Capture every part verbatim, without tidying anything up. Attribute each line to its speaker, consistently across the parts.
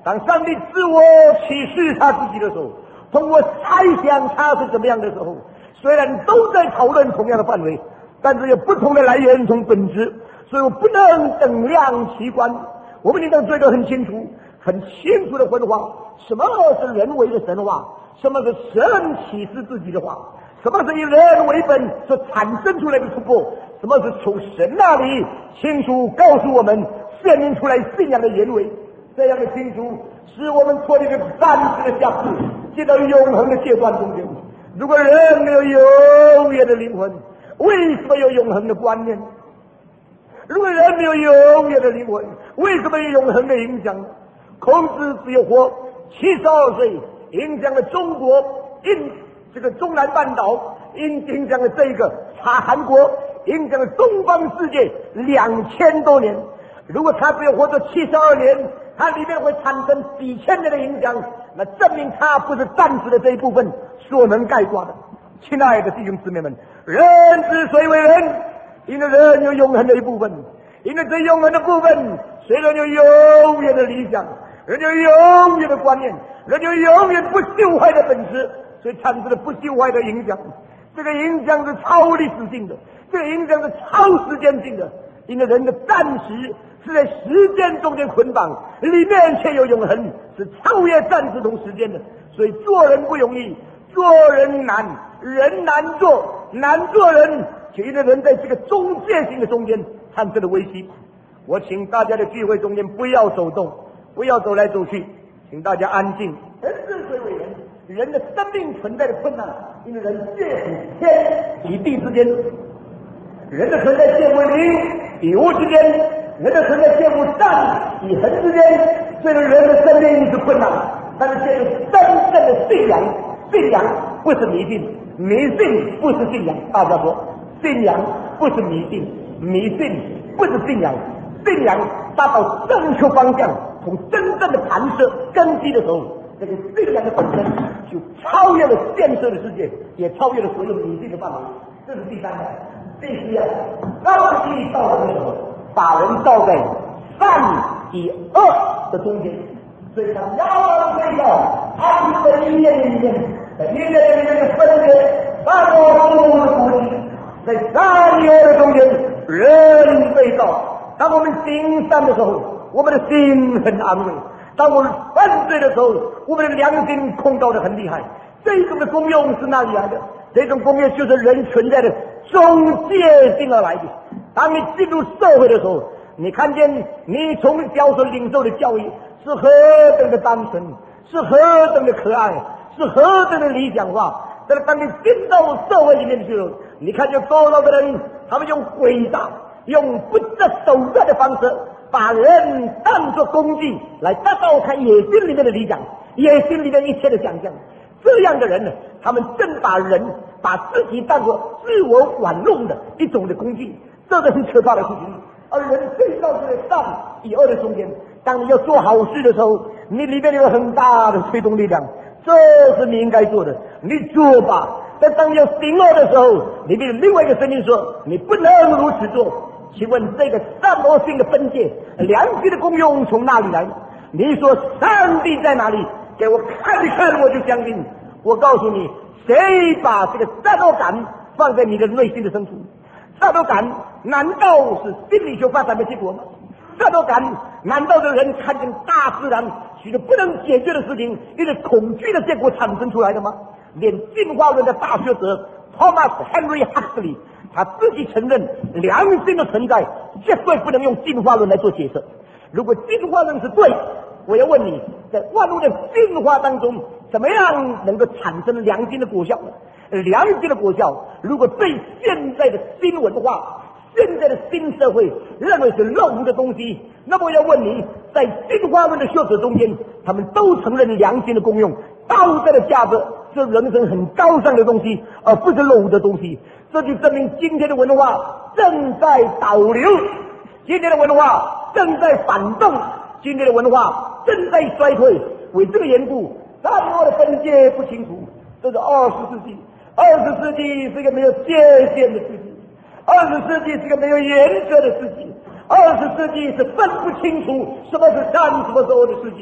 Speaker 1: 当上帝自我启示他自己的时候，通过猜想他是怎么样的时候，虽然都在讨论同样的范围，但是有不同的来源从本质，所以我不能等量齐观。我们应当做一个很清楚、很清楚的分化：什么是人为的神话，什么是神启示自己的话，什么是以人为本所产生出来的突破，什么是从神那里清楚告诉我们显明出来信仰的原委。这样的清楚使我们脱离了暂时的辖制，进到永恒的阶段中间。如果人没有永远的灵魂，为什么有永恒的观念？如果人没有永远的灵魂，为什么有永恒的影响？孔子只有活七十二岁，影响了中国，印这个中南半岛，影影响了这个查韩国，影响了东方世界两千多年。如果他只有活着七十二年，它里面会产生几千年的影响，那证明它不是暂时的这一部分所能概括的。亲爱的弟兄姊妹们，人之所以为人，因为人有永恒的一部分，因为这永恒的部分，虽然有永远的理想，人有永远的观念，人有永远不朽坏的本质，所以产生了不朽坏的影响。这个影响是超历史性的，这个影响是超时间性的，因为人的暂时是在时间中间捆绑，里面却有永恒，是超越暂时同时间的。所以做人不容易，做人难，人难做，难做人，却因为人在这个中介性的中间产生了危机。我请大家的聚会中间不要走动，不要走来走去，请大家安静。人之所以为人，人的生命存在的困难，因为人介乎天与地之间，人的存在介乎灵与物之间，人的存在介乎善与横之间，所以人的生命是困难。但是这个真正的信仰，信仰不是迷信，迷信不是信仰。大家说，信仰不是迷信，迷信不是信仰。信仰达到正确方向，从真正的盘设根基的时候，这个信仰的本身就超越了现实的世界，也超越了所有迷信的范围。这是第三个。第四样，高低道德的时候，把人照在善与恶的中间，所以他要这个安息的一念里面，在一念里面的分别，善恶不同的国际，在善与恶的中间，人被造。当我们行善的时候，我们的心很安慰；当我们犯罪的时候，我们的良心控告的很厉害。这种的功用是哪里来的？这种功用就是人存在的中介性而来的。当你进入社会的时候，你看见你从小所领受的教育是何等的单纯，是何等的可爱，是何等的理想化。但是当你进到社会里面的时候，你看见多少的人，他们用诡诈、用不择手段的方式，把人当作工具来达到他野心里面的理想，野心里面一切的想象。这样的人呢，他们正把人把自己当作自我玩弄的一种的工具，这是很可怕的事情。而人最到这个善与恶的中间，当你要做好事的时候，你里面有很大的推动力量，这是你应该做的，你做吧。但当你要行恶的时候，里面有另外一个声音说你不能如此做。请问这个善恶性的分界，良心的功用从哪里来？你说上帝在哪里？给我看一看，我就相信。我告诉你，谁把这个善恶感放在你的内心的深处？善恶感难道是心理学发展的结果吗？善恶感难道是人看见大自然许多不能解决的事情，因为恐惧的结果产生出来的吗？连进化论的大学者 Thomas Henry Huxley 他自己承认，良心的存在绝对不能用进化论来做解释。如果进化论是对，我要问你，在万物的进化当中，怎么样能够产生良心的果效呢？良心的果效，如果对现在的新文化、现在的新社会认为是落伍的东西，那么我要问你，在进化论的学者中间，他们都承认良心的功用、道德的价值是人生很高尚的东西，而不是落伍的东西。这就证明今天的文化正在倒流，今天的文化正在反动，今天的文化正在衰退。为这个缘故，善恶的分界不清楚，这是二十世纪。二十世纪是一个没有界限的世纪，二十世纪是一个没有原则的世纪，二十世纪是分不清楚什么是善什么是恶的世纪。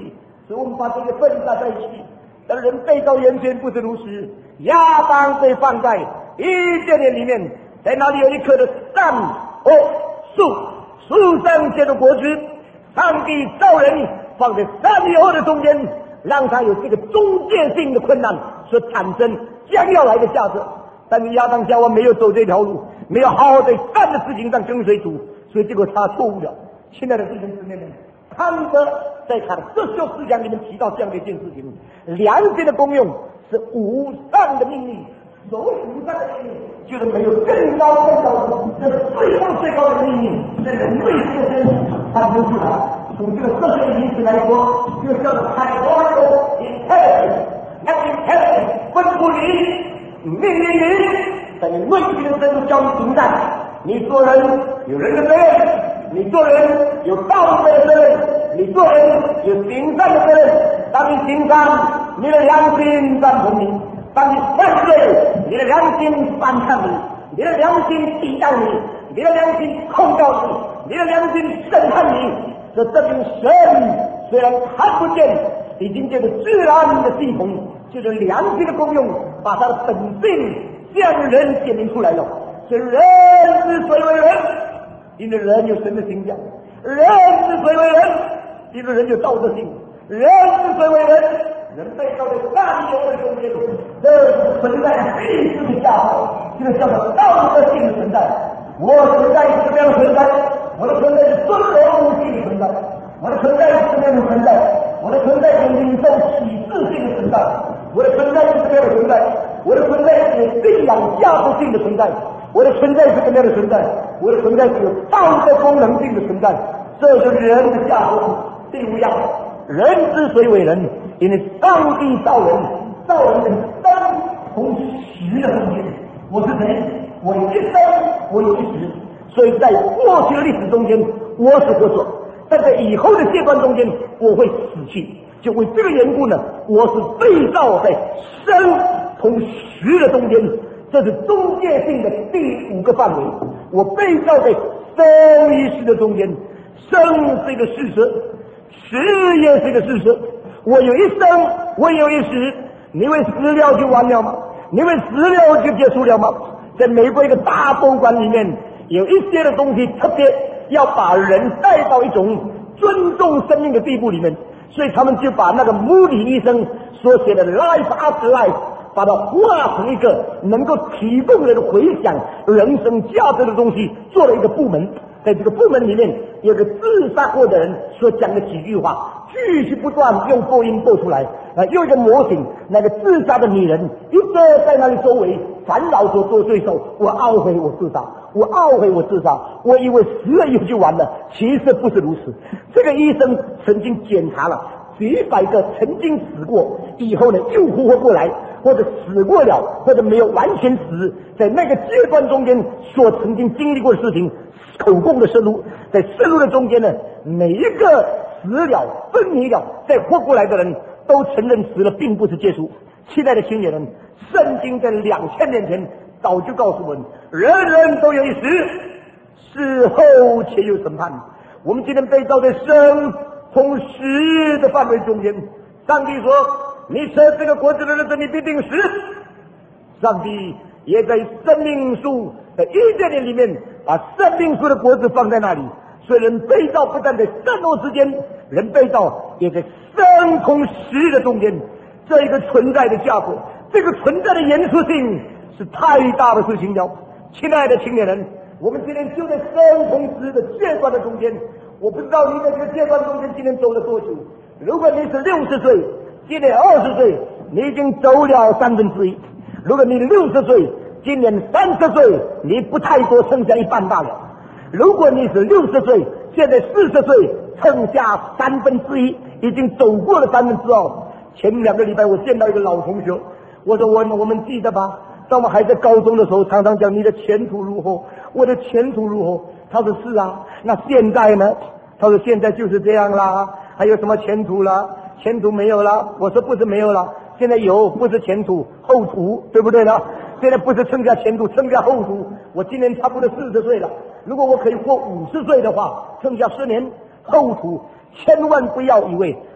Speaker 1: 所以我们把这个分搭在一起。但人被到眼前不是如此，亚当被放在伊甸园里面，在那里有一棵的善恶树，树上结的果子，上帝造人放在善与恶的中间，让他有这个中间性的困难所产生将要来的价值。但是亚当夏娃没有走这条路，没有好好在善的事情上跟随主，所以结果他错误了。亲爱的弟兄姊妹们，看着再看这就思想里面提到这样的一件事情，良心的功用是无上的命令。所谓无上的命令，就是没有更高更高的，这最高最高的命令，这个内心的真理它不出来。从这个社会名词来说，就叫做 categorical intelligence， 那 intelligence 吩咐你，命令你，在你内心的深处教你行善。你做人有人的责任，你做人有道德的责任，你做人有行善的责任。当你行善，你的良心赞同你；当你犯罪，你的良心反抗你，你的良心抵挡你，你的良心控告你，你的良心审判你。这证明神虽然看不见，已经这个自然的系统，就是良心的功用，把它的本性向人显明出来了。所以人之所以为人，因为人有神的形象；人之所以为人，因为人有道德性；人之所以为人，人被造在善恶的中间，这是存在必须的架构，这个叫做道德性的存在。我存在是这样的存在，我的存在是尊荣无性的存在，我的存在是这样的存在，我的存在是领受启示性的存在，我的存在是这样的存在，我的存在是信仰价值性的存在，我的存在是这样的存在，我的存在是有道德功能性的存在。这就是人的价值。第五样，人之所以为人，因为上帝造人，造人的三同时的中间。我是谁？我有一生，我有一时。所以在过去的历史中间，我是活着；但在以后的阶段中间，我会死去。就为这个缘故呢，我是被造在生同时的中间。这是中介性的第五个范围。我被造在生与死的中间。生是一个事实，死也是一个事实。我有一生，我有一死。你以为死了就完了吗？你以为死了就结束了吗？在美国一个大博物馆里面，有一些的东西特别要把人带到一种尊重生命的地步里面，所以他们就把那个穆里医生所写的 Life After Life， 把它画成一个能够提供人回想人生价值的东西，做了一个部门。在这个部门里面，有个自杀过的人所讲的几句话，继续不断用播音播出来。啊，又一个模型，那个自杀的女人一直在那里周围烦恼所做对手。我懊悔我自杀，我懊悔我自杀，我以为死了以后就完了，其实不是如此。这个医生曾经检查了几百个曾经死过以后呢又复活过来，或者死过了，或者没有完全死，在那个阶段中间所曾经经历过的事情，口供的深入，在深入的中间呢，每一个死了昏迷了再活过来的人都承认死了并不是结束。亲爱的青年人，圣经在两千年前早就告诉我们，人人都有一死，死后且有审判。我们今天被造在生同死的范围中间。上帝说，你吃这个果子的日子你必定死。上帝也在生命树的伊甸园里面把生命树的果子放在那里。所以人被造不但在善恶之间，人被造也在生同死的中间。这一个存在的架构，这个存在的严肃性是太大的事情了。亲爱的青年人，我们今天就在生同死的阶段的中间。我不知道你在这个阶段中间今天走了多久。如果你是六十岁，今年二十岁，你已经走了三分之一。如果你六十岁，今年三十岁，你不太多，剩下一半罢了。如果你是六十岁，现在四十岁，剩下三分之一，已经走过了三分之二。前两个礼拜我见到一个老同学，我说我我们记得吧，当我还在高中的时候，常常讲你的前途如何，我的前途如何。他说是啊，那现在呢？他说现在就是这样啦，还有什么前途啦？前途没有了。我说不是没有了，现在有，不是前途，后途，对不对呢？现在不是剩下前途，剩下后途。我今年差不多四十岁了，如果我可以活五十岁的话，剩下十年后途。千万不要以为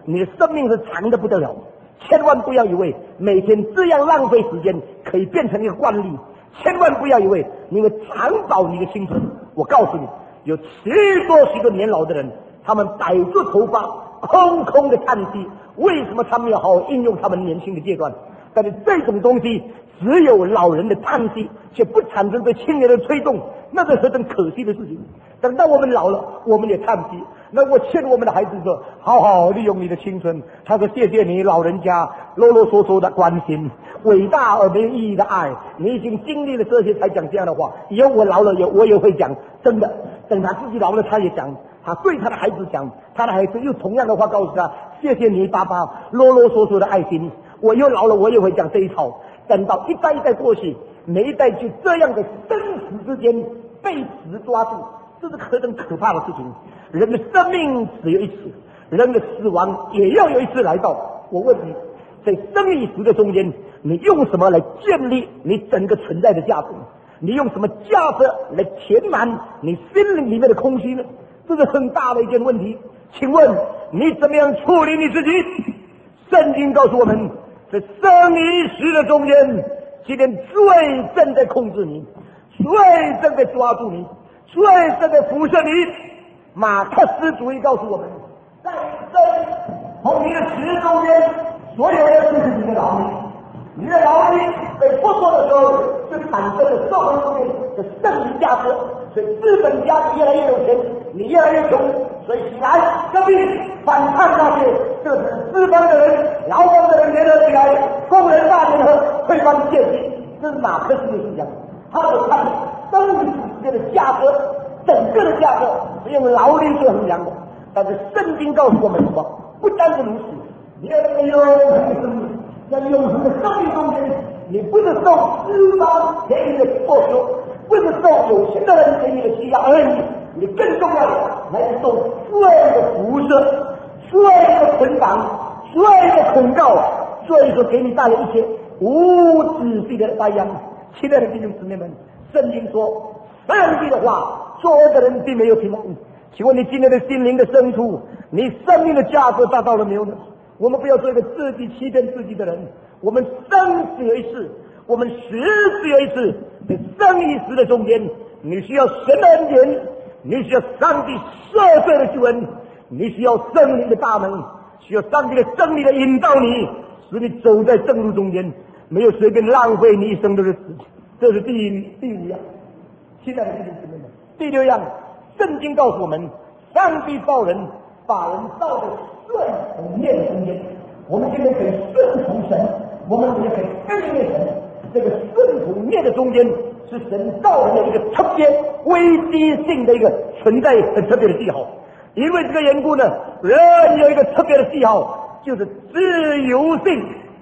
Speaker 1: 你的生命是长的不得了。千万不要以为每天这样浪费时间可以变成一个惯例，千万不要以为你会长保你的青春。我告诉你，有许多许多年老的人，他们摆着头发，空空的叹息，为什么他们要好好应用他们年轻的阶段？但是这种东西只有老人的叹息，却不产生对青年的推动，那是何等可惜的事情。等到我们老了，我们也叹息。那我劝我们的孩子说，好好利用你的青春。他说，谢谢你老人家啰啰嗦嗦的关心，伟大而没有意义的爱，你已经经历了这些才讲这样的话，以后我老了也我也会讲。真的，等他自己老了他也讲，他对他的孩子讲，他的孩子又同样的话告诉他，谢谢你爸爸啰啰嗦嗦的爱心，我又老了我也会讲这一套。等到一代一代过去，每一代就这样的生死之间被死抓住，这是何等可怕的事情。人的生命只有一次，人的死亡也要有一次来到。我问你，在生与死的中间，你用什么来建立你整个存在的价值？你用什么价值来填满你心灵里面的空虚呢？这是很大的一件问题。请问你怎么样处理你自己？圣经告诉我们，在生与死的中间，今天罪正在控制你，罪正在抓住你，罪正在辐射你。马克思主义告诉我们，在生和你的死中间，所有的就是你的劳力，你的劳力被剥夺的时候，就产生了社会中面的剩余价值。所以资本家越来越有钱，你越来越穷，所以起来革命反抗那些就是资本的人、劳动的人联合起来，工人大联合推翻阶级。这是马克思的思想，他所看生与死之间的价值，整个的价值是用劳力去衡量的。但是圣经告诉我们什么？不单是如此，你要那个永恒的生命，在永恒的生命中间，你不是受资方给你的剥削，不是受有钱的人给你的欺压而已，你更重要的来自受罪的辐射、罪的捆绑、罪的控告，所以说给你带来一些无止境的灾殃。亲爱的弟兄姊妹们，圣经说上帝的话，作恶的人并没有平安。请问你今天的心灵的深处，你生命的价值达到了没有呢？我们不要做一个自己欺骗自己的人。我们生只有一次，我们死只有一次，在生与死的中间，你需要神的恩典，你需要上帝赦罪的救恩，你需要圣灵的大能，需要上帝的真理的引导你，使你走在正路中间，没有随便浪费你一生的日子。这是第一第五样。亲爱的弟兄姊妹们，第六样，圣经告诉我们，上帝造人，把人造的顺从念中间。我们今天可以顺从神，我们也可以跟随神。这个顺从念的中间，是神造人的一个特别危机性的一个存在，很特别的记号。因为这个缘故呢，人有一个特别的记号，就是自由性。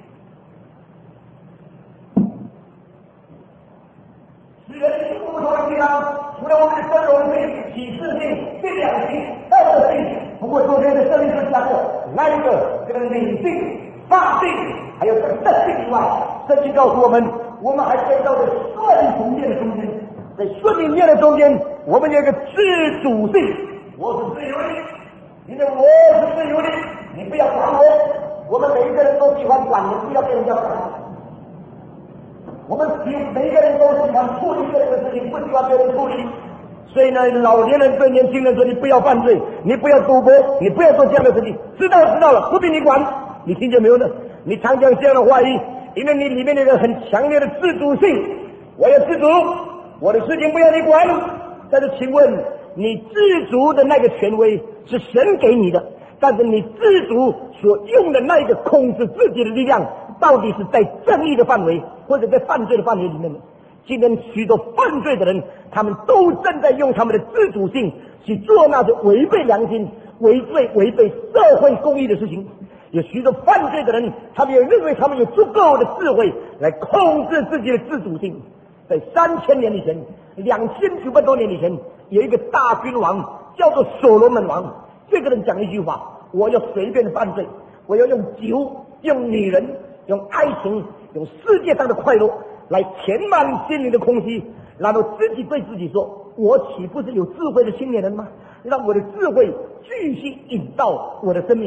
Speaker 1: 人不同的地方，除了我们的真容性、启示性、信仰性、道德性，通过昨天的圣灵所讲的那一个这个理性、法性，还有这个德性以外，圣经告诉我们，我们还见到了顺从念的中间。在顺从念的中间，我们有一个自主性，我是自由的，因为我是自由的，你不要管我。我们每一个人都喜欢管人，不要被人家管。我们每一个人都喜欢处理这个事情，不喜欢别人处理。所以呢，老年人对年轻人说：“你不要犯罪，你不要赌博，你不要做这样的事情。”知道知道了，不必你管。你听见没有呢？你常讲这样的话语，因为你里面有一个很强烈的自主性。我要自主，我的事情不要你管。但是，请问你自主的那个权威是神给你的，但是你自主所用的那一个控制自己的力量，到底是在正义的范围，或者在犯罪的范围里面呢？今天许多犯罪的人，他们都正在用他们的自主性去做那些违背良心、违背违背社会公义的事情。有许多犯罪的人，他们也认为他们有足够的智慧来控制自己的自主性。在三千年以前，两千九百多年以前，有一个大君王叫做所罗门王。这个人讲一句话：我要随便的犯罪，我要用酒、用女人、用爱情、用世界上的快乐来填满心灵的空虚，然后自己对自己说：我岂不是有智慧的青年人吗？让我的智慧继续引导我的生命。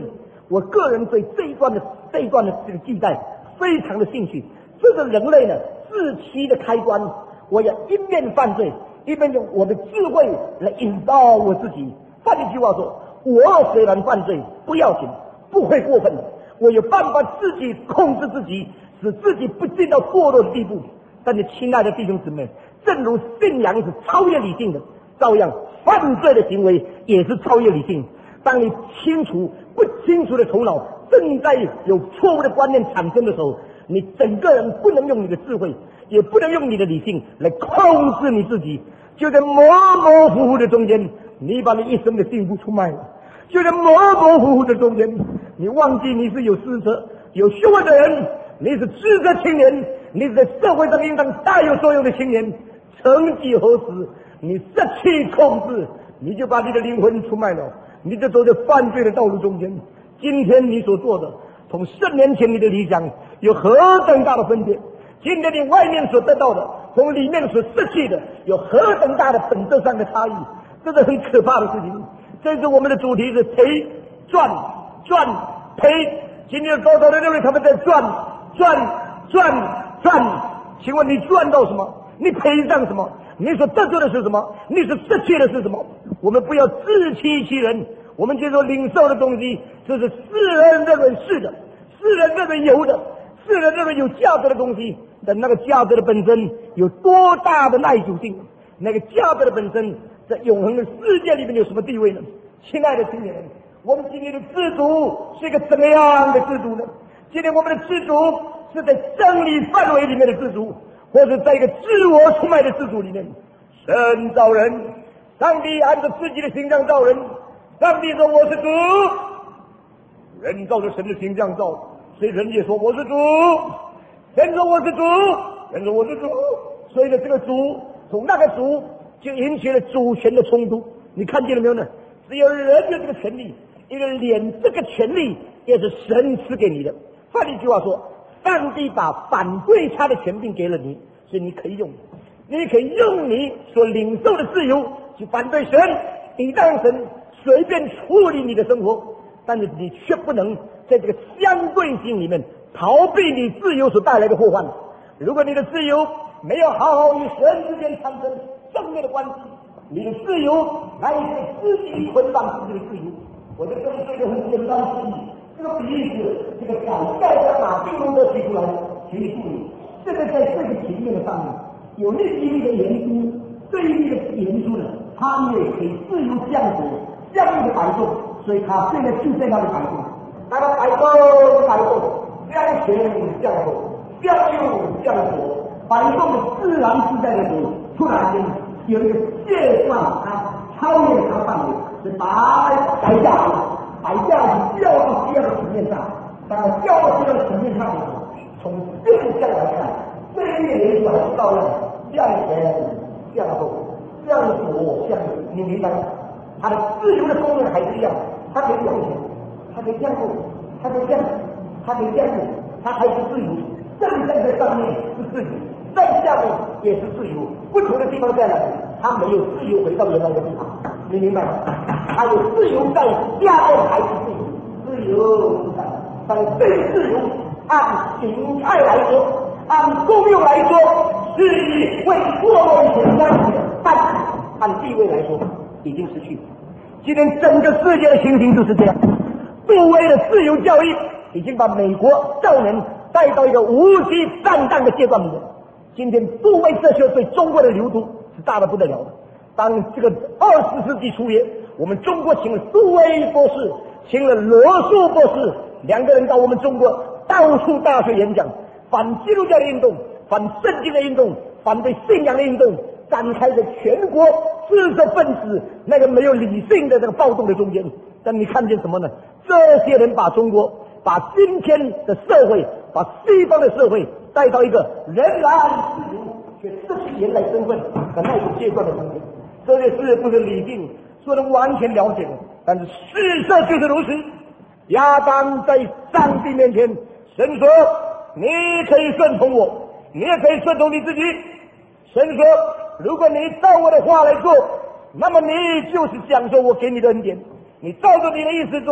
Speaker 1: 我个人对这一段的这一段的这个记载非常的兴趣。这个人类呢自欺的开端，我要一面犯罪，一面用我的智慧来引导我自己。换一句话说，我虽然犯罪不要紧，不会过分的，我有办法自己控制自己，使自己不进到堕落的地步。但是亲爱的弟兄姊妹，正如信仰是超越理性的，照样犯罪的行为也是超越理性。当你清楚不清楚的头脑正在有错误的观念产生的时候，你整个人不能用你的智慧，也不能用你的理性来控制你自己，就在模模糊糊的中间，你把你一生的幸福出卖了。就在模模糊糊的中间，你忘记你是有资格有学问的人，你是资格青年，你是在社会上应当大有作用的青年。曾几何时，你失去控制，你就把你的灵魂出卖了，你就走在犯罪的道路中间。今天你所做的同十年前你的理想有何等大的分别，今天你外面所得到的同里面所失去的有何等大的本质上的差异，这是很可怕的事情。这是我们的主题是赔赚赚赔。今天多少人认为他们在赚赚赚赚，请问你赚到什么？你赔上什么？你所得到的是什么？你所失去的是什么？我们不要自欺欺人，我们接受领受的东西，这是世人认为是的，世人认为有的，世人认为有价值的东西，但那个价值的本身有多大的耐久性？那个价值的本身在永恒的世界里面有什么地位呢？亲爱的青年人，我们今天的知足是一个怎么样的知足呢？今天我们的知足是在真理范围里面的知足，或者在一个自我出卖的知足里面。神造人，上帝按照自己的形象造人，上帝说我是主，人照着神的形象造，所以人也说我是主，人说我是主，人说我是主，所以呢，这个主从那个主就引起了主权的冲突。你看见了没有呢？只有人有这个权利，因为连这个权利也是神赐给你的。换一句话说，上帝把反对他的权柄给了你，所以你可以用，你可以用你所领受的自由去反对神，抵挡神，随便处理你的生活。但是你却不能在这个相对性里面逃避你自由所带来的祸患。如果你的自由没有好好与神之间产生正面的关系，你的自由来自自己捆绑自己的自由。我在这里做一个很简单的比喻，这个比喻是这个改盖在马丁路德提出来的，请你注意，这个在这个平面的上面有另一粒的盐珠，这一粒的盐珠呢，它也可以自由降火，降力的摆动，所以它现在就在那里摆动，那个摆动摆动，降泉降火，降又降火，摆动的自然自在的时候，突然间有一个界段，它超越它范围，是把摆下来，摆下来掉到第二个层面上。当它掉到第二个层面上的时候，从这个角来看，这一面也还是照样降前降后，降左降右，你明白吗？它的自由的功能还是一样，它可以降前，它可以降后，它可以降，它可以降右，它还是自由。正站在上面是自由，在下面也是自由，不同的地方在哪里？它没有自由回到原来的地方，你明白吗？它有自由在下面还是自由，自由自在。但这个自由按形态来说，按功用来说，是以为过落以前相比的，但是按地位来说已经失去。今天整个世界的情形就是这样，杜威的自由教育已经把美国少年带到一个无稽战荡的阶段里面。今天杜威哲学对中国的流毒是大的不得了的。当这个二十世纪初叶，我们中国请了杜威博士，请了罗素博士，两个人到我们中国到处大学演讲，反基督教的运动，反圣经的运动，反对信仰的运动，展开在全国知识分子那个没有理性的这个暴动的中间。但你看见什么呢？这些人把中国，把今天的社会，把西方的社会带到一个仍然自由却失去原来身份的那种阶段的中间。这些事不是理性说能完全了解的，但是事实就是如此。亚当在上帝面前，神说你可以顺从我，你也可以顺从你自己。神说如果你照我的话来做，那么你就是享受我给你的恩典，你照着你的意思做，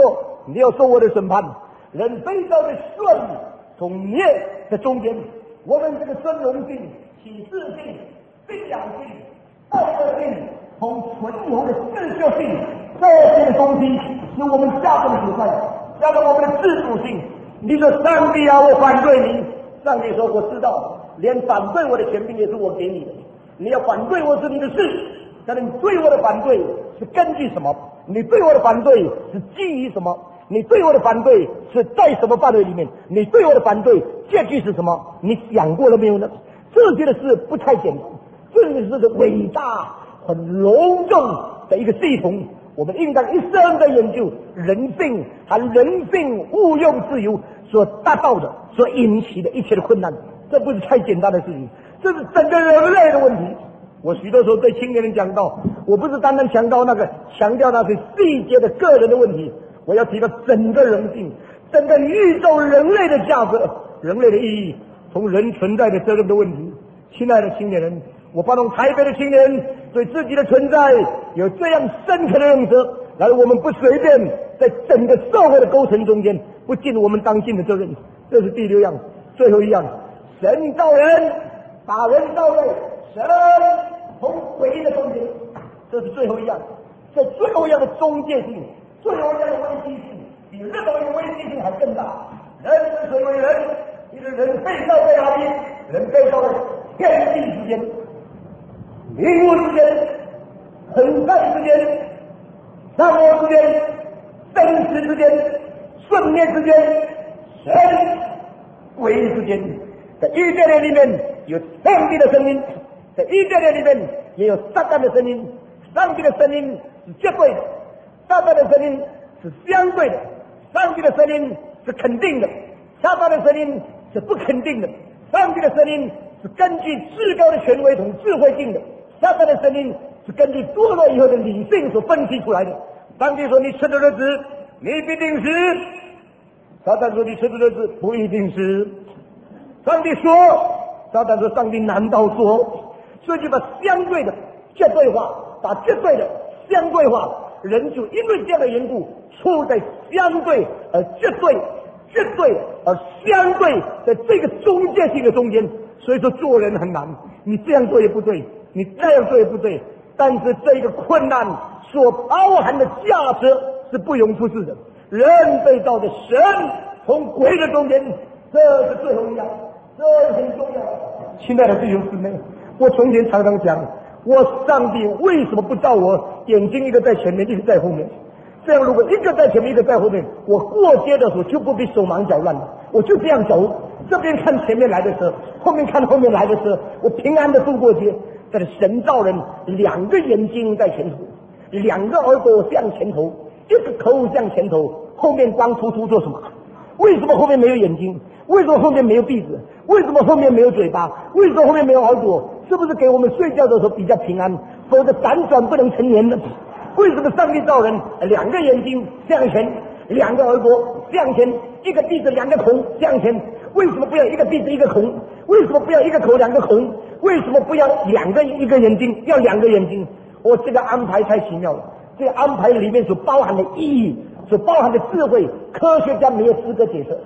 Speaker 1: 你要受我的审判。人被造的顺从孽的中间，我们这个尊荣性、启示性、信仰性、道德性从存有的自觉性，这些东西是我们加上的主宰，加上我们的自主性。你说上帝啊，我反对你，上帝说我知道，连反对我的权柄也是我给你的，你要反对我是你的事，但是你对我的反对是根据什么？你对我的反对是基于什么？你对我的反对是在什么范围里面？你对我的反对结局是什么？你想过了没有呢？这些的事不太简单，这是个伟大、很隆重的一个系统。我们应当一生的研究人性和人性误用自由所达到的、所引起的一切的困难，这不是太简单的事情，这是整个人类的问题。我许多时候对青年人讲到，我不是单单强调那个强调那些细节的个人的问题，我要提到整个人性、整个宇宙人类的价值、人类的意义，从人存在的责任的问题。亲爱的青年人，我帮助台北的青年人对自己的存在有这样深刻的认识，然后我们不随便在整个社会的构成中间不尽我们当尽的责任。这是第六样。最后一样，神造人，把人造类，神从鬼的中间，这是最后一样。在最后一样的中介性，最后一样的危机性，比任何一个危机性还更大。人之所以为人，一个人被造在哪里？人被造在天地之间、灵物之间、很善之间、善恶之间、生死之间、顺灭之间、神鬼之间。在伊甸园里面有上帝的声音，在伊甸园里面也有撒旦的声音。上帝的声音是绝对的，撒旦的声音是相对的。上帝的声音是肯定的，撒旦的声音是不肯定的。上帝的声音是根据至高的权威同智慧定的，撒旦的声音是根据堕落以后的理性所分析出来的。上帝说你吃的日子你必定死，撒旦说你吃的日子不一定死。上帝说，撒旦说上帝难道说，所以就把相对的绝对化，把绝对的相对化，人就因为这样的缘故处在相对而绝对绝对而相对的这个中介性的中间。所以说做人很难，你这样做也不对，你那样做也不对，但是这个困难所包含的价值是不容忽视的。人被造的神从鬼的中间，这是最后一样，这是很重要。亲爱的弟兄姊妹，我从前常常讲，我上帝为什么不造我眼睛一个在前面一个在后面？这样如果一个在前面一个在后面，我过街的时候就不必手忙脚乱了，我就这样走，这边看前面来的车，后面看后面来的车，我平安的度过街。但是神造人两个眼睛在前头，两个耳朵向前头，一个口向前头，后面光秃秃做什么？为什么后面没有眼睛？为什么后面没有鼻子？为什么后面没有嘴巴？为什么后面没有耳朵？是不是给我们睡觉的时候比较平安？否则辗转不能成年呢？为什么上帝造人两个眼睛向前，两个耳朵向前，一个鼻子两个孔向前？为什么不要一个鼻子一个孔？为什么不要一个口两个孔？为什么不要两个一个眼睛？要两个眼睛？我这个安排太奇妙了，这个安排里面所包含的意义，所包含的智慧，科学家没有资格解释，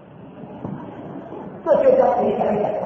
Speaker 1: 科学家可以讲一讲。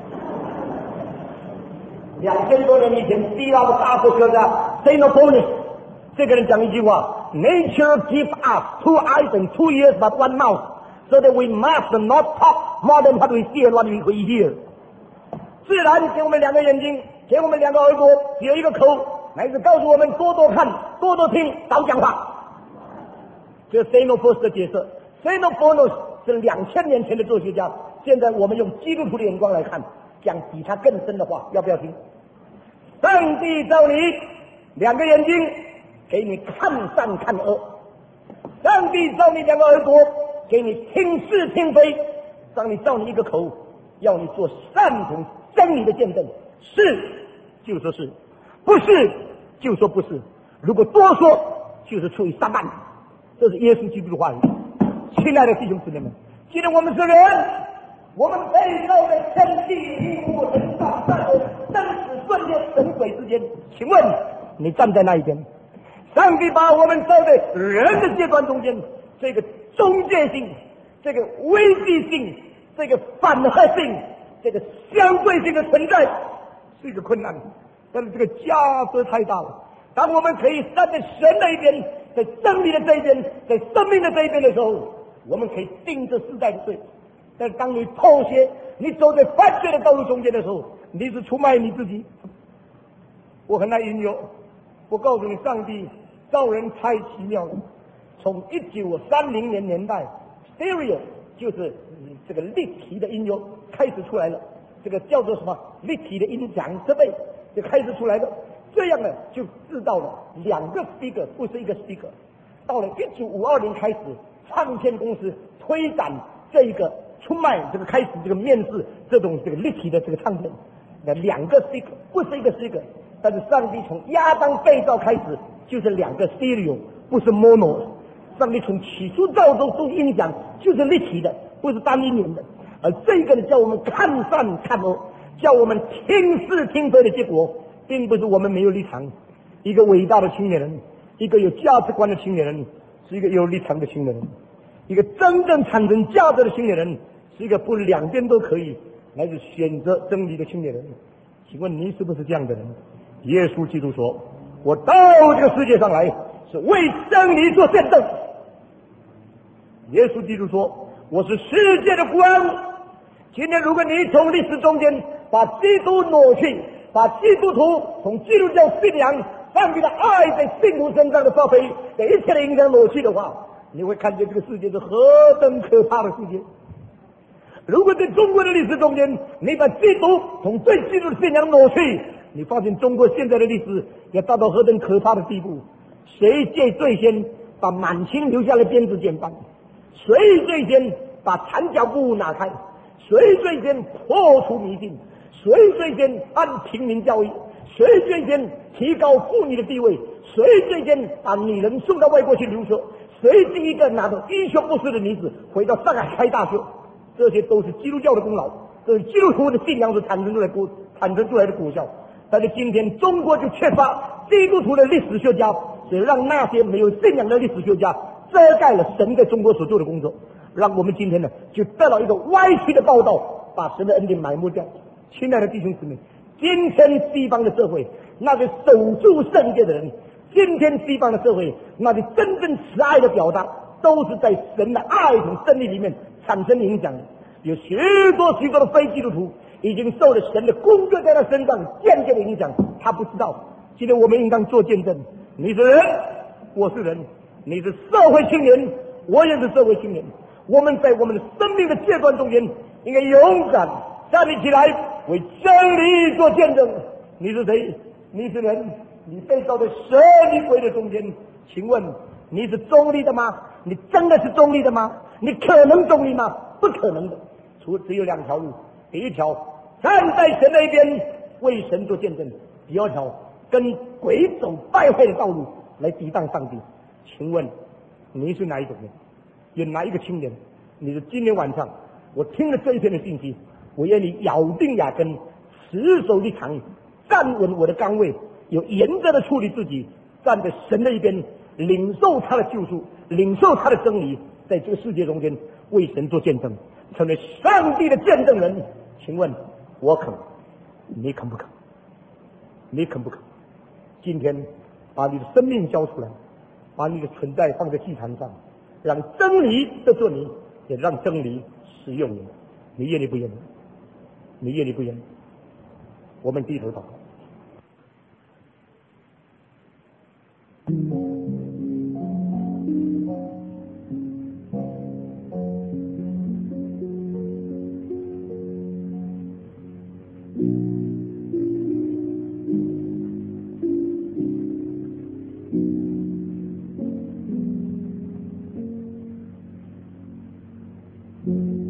Speaker 1: 两千多年以前，希腊的大科学家 Xenophon 这个人讲一句话 ：Nature gives us two eyes and two ears but one mouth, so that we must not talk more than what we see and what we hear。自然给我们两个眼睛，给我们两个耳朵，只有一个口，乃是告诉我们多多看，多多听，少讲话。这是 Xenophon 的解释。Xenophon 是两千年前的哲学家，现在我们用基督徒的眼光来看，讲比他更深的话，要不要听？上帝造你两个眼睛，给你看善看恶；上帝造你两个耳朵，给你听是听非；上帝造你一个口，要你做善同真理的见证。是就说是，不是就说不是。如果多说，就是出于撒旦。这是耶稣基督的话语。亲爱的弟兄姊妹们，既然我们是人，我们被造在天地灵物人上善恶生死顺裂神鬼之间，请问你站在哪一边？上帝把我们造在人的阶段中间， 这个中介性、这个危机性、这个反核性、这个相对性的存在是一个困难，但是这个价值太大了。当我们可以站在神的一边，在真理的这一边，在生命的这一边的时候，我们可以定这世代的罪。但当你妥协，你走在犯罪的道路中间的时候，你是出卖你自己。我很难引诱，我告诉你，上帝造人太奇妙了。从一九三零年年代 ，stereo 就是这个立体的音乐开始出来了，这个叫做什么立体的音响设备就开始出来了。这样呢，就制造了两个 speaker， 不是一个 speaker。到了一九五二年开始，唱片公司推展这一个出卖这个开始这个面试这种这个立体的这个唱片，那两个 speaker 不是一个 speaker， 但是上帝从亚当被造开始就是两个 stereo， 不是 mono。上帝从起初造中做音响就是立体的，不是单音源的。而这个呢，叫我们看善看恶，叫我们听是听非的结果，并不是我们没有立场。一个伟大的青年人，一个有价值观的青年人，是一个有立场的青年人。一个真正产生价值的青年人，是一个不两边都可以来自选择真理的青年人。请问你是不是这样的人？耶稣基督说：“我到这个世界上来，是为真理做见证。”耶稣基督说：“我是世界的光。”今天，如果你从历史中间把基督挪去，把基督徒从基督教信仰、上帝的爱在信徒身上的发挥的一切的影响挪去的话，你会看见这个世界是何等可怕的世界。如果在中国的历史中间，你把基督从对基督的信仰挪去，你发现中国现在的历史要达到何等可怕的地步。谁最最先把满清留下的鞭子简单？谁最先把残脚布拿开？谁最先破除迷信？谁最先按平民教育？谁最先提高妇女的地位？谁最先把女人送到外国去留学？谁第一个拿着医学博士的女子回到上海开大学？这些都是基督教的功劳，这是基督徒的信仰所产生出来果产生出来的果效。但是今天中国就缺乏基督徒的历史学家，所以让那些没有信仰的历史学家遮盖了神在中国所做的工作，让我们今天呢就得到一个歪曲的报道，把神的恩典埋没掉。亲爱的弟兄姊妹，今天西方的社会，那些守住圣洁的人，今天西方的社会，那些真正慈爱的表达，都是在神的爱和真理里面产生影响的。有许多许多的非基督徒已经受了神的工作在他身上间接的影响，他不知道。今天我们应当做见证，你是人，我是人，你是社会青年，我也是社会青年。我们在我们的生命的阶段中间，应该勇敢站立起来，为真理做见证。你是谁？你是人，你被造在蛇与鬼的中间。请问你是中立的吗？你真的是中立的吗？你可能中立吗？不可能的。除只有两条路，第一条站在神那边为神做见证，第二条跟鬼走败坏的道路来抵挡上帝。请问你是哪一种人？有哪一个青年？你是今天晚上我听了这一篇的信息，我愿你咬定牙根，持守立场，站稳我的岗位，有严格的处理自己，站在神的一边，领受他的救赎，领受他的真理，在这个世界中间为神做见证，成为上帝的见证人。请问我肯，你肯不肯？你肯不肯？今天把你的生命交出来，把你的存在放在祭坛上，让真理得做你，也让真理使用你。你愿意不愿意？你愿意不愿意？我们低头祷告。Mm-hmm.